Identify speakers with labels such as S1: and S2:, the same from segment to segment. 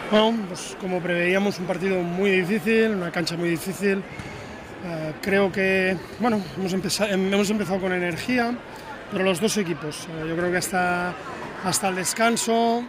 S1: Bueno, pues como preveíamos, un partido muy difícil, una cancha muy difícil. Creo que hemos empezado con energía, pero los dos equipos. Yo creo que hasta el descanso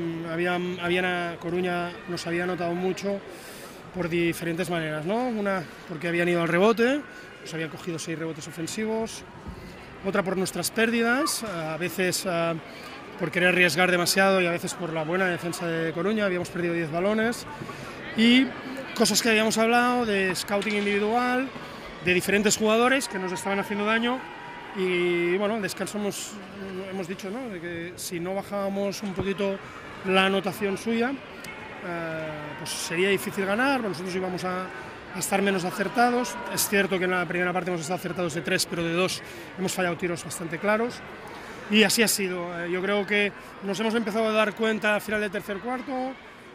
S1: Coruña nos había notado mucho por diferentes maneras, ¿no? Una porque habían ido al rebote, nos habían cogido 6 rebotes ofensivos, otra por nuestras pérdidas, a veces por querer arriesgar demasiado y a veces por la buena defensa de Coruña, habíamos perdido 10 balones y cosas que habíamos hablado de scouting individual, de diferentes jugadores que nos estaban haciendo daño y bueno, al descanso hemos dicho, ¿no?, de que si no bajábamos un poquito la anotación suya, pues sería difícil ganar, nosotros íbamos a estar menos acertados. Es cierto que en la primera parte hemos estado acertados de 3, pero de 2 hemos fallado tiros bastante claros. Y así ha sido. Yo creo que nos hemos empezado a dar cuenta al final del tercer cuarto.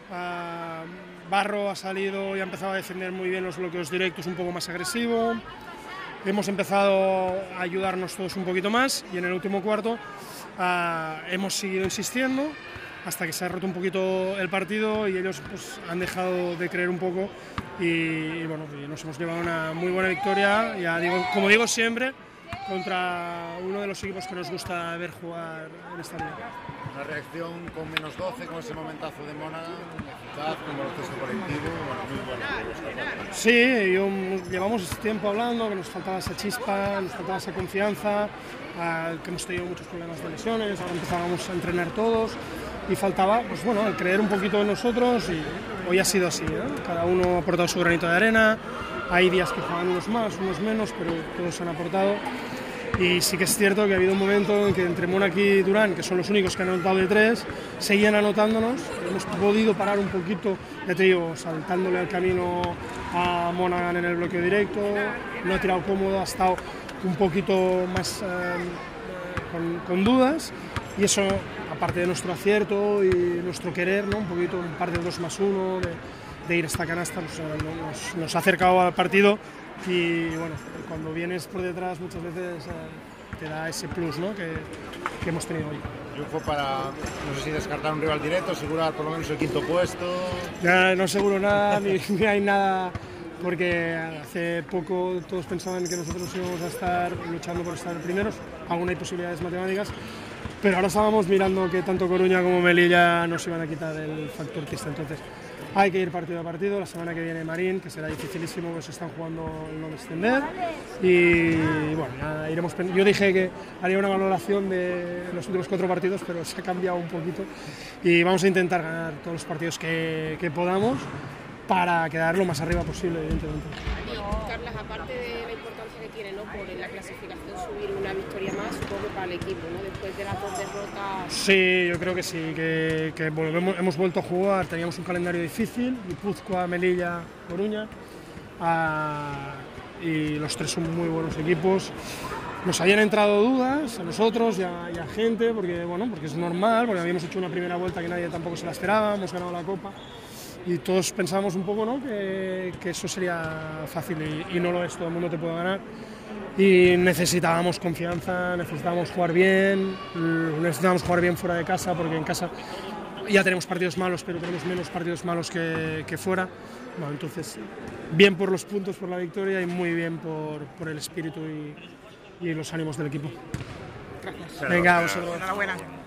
S1: Barro ha salido y ha empezado a defender muy bien los bloqueos directos, un poco más agresivo. Hemos empezado a ayudarnos todos un poquito más y en el último cuarto hemos seguido insistiendo hasta que se ha roto un poquito el partido y ellos pues han dejado de creer un poco y bueno, nos hemos llevado una muy buena victoria, ya digo, como digo siempre, contra uno de los equipos que nos gusta ver jugar en esta liga.
S2: Una reacción con menos 12, con ese momentazo de Mónaga, eficaz, con el proceso colectivo, muy bueno.
S1: Sí, llevamos tiempo hablando que nos faltaba esa chispa, nos faltaba esa confianza, que hemos tenido muchos problemas de lesiones, ahora empezábamos a entrenar todos y faltaba, pues bueno, el creer un poquito en nosotros y hoy ha sido así, ¿eh? Cada uno ha aportado su granito de arena, hay días que juegan unos más, unos menos, pero todos han aportado. Y sí que es cierto que ha habido un momento en que entre Mónaco y Durán, que son los únicos que han anotado de 3, seguían anotándonos. Hemos podido parar un poquito, ya te digo, saltándole al camino a Monaghan en el bloqueo directo. No ha tirado cómodo, ha estado un poquito más con dudas. Y eso, aparte de nuestro acierto y nuestro querer, ¿no?, un poquito, un par de 2+1, de ir a esta canasta, nos ha acercado al partido. Y bueno, cuando vienes por detrás muchas veces te da ese plus, ¿no?, que hemos tenido hoy.
S2: Triunfo para, no sé si descartar un rival directo, asegurar por lo menos el 5.º puesto.
S1: Ya, no aseguro nada, ni hay nada, porque hace poco todos pensaban que nosotros íbamos a estar luchando por estar primeros, aún hay posibilidades matemáticas, pero ahora estábamos mirando que tanto Coruña como Melilla nos iban a quitar el factor pista, entonces hay que ir partido a partido. La semana que viene Marín, que será dificilísimo, pues están jugando el no descender y bueno, ya iremos. Yo dije que haría una valoración de los últimos 4 partidos, pero se ha cambiado un poquito y vamos a intentar ganar todos los partidos que podamos para quedar lo más arriba posible, evidentemente.
S3: Carlas, aparte de la importancia que tiene, ¿no?, por la clasificación subir una victoria más, supongo, para el equipo, ¿no?, después de las 2 derrotas.
S1: Sí, yo creo que sí, que hemos vuelto a jugar, teníamos un calendario difícil, Guipúzcoa, Melilla, Coruña, y los 3 son muy buenos equipos. Nos habían entrado dudas a nosotros y a gente, porque es normal, porque habíamos hecho una primera vuelta que nadie tampoco se la esperaba, hemos ganado la Copa. Y todos pensábamos un poco, ¿no?, que eso sería fácil y no lo es, todo el mundo te puede ganar. Y necesitábamos confianza, necesitábamos jugar bien fuera de casa, porque en casa ya tenemos partidos malos, pero tenemos menos partidos malos que fuera. Bueno, entonces, bien por los puntos, por la victoria y muy bien por el espíritu y los ánimos del equipo.
S3: Gracias.
S1: Venga, vosotros.
S3: Enhorabuena.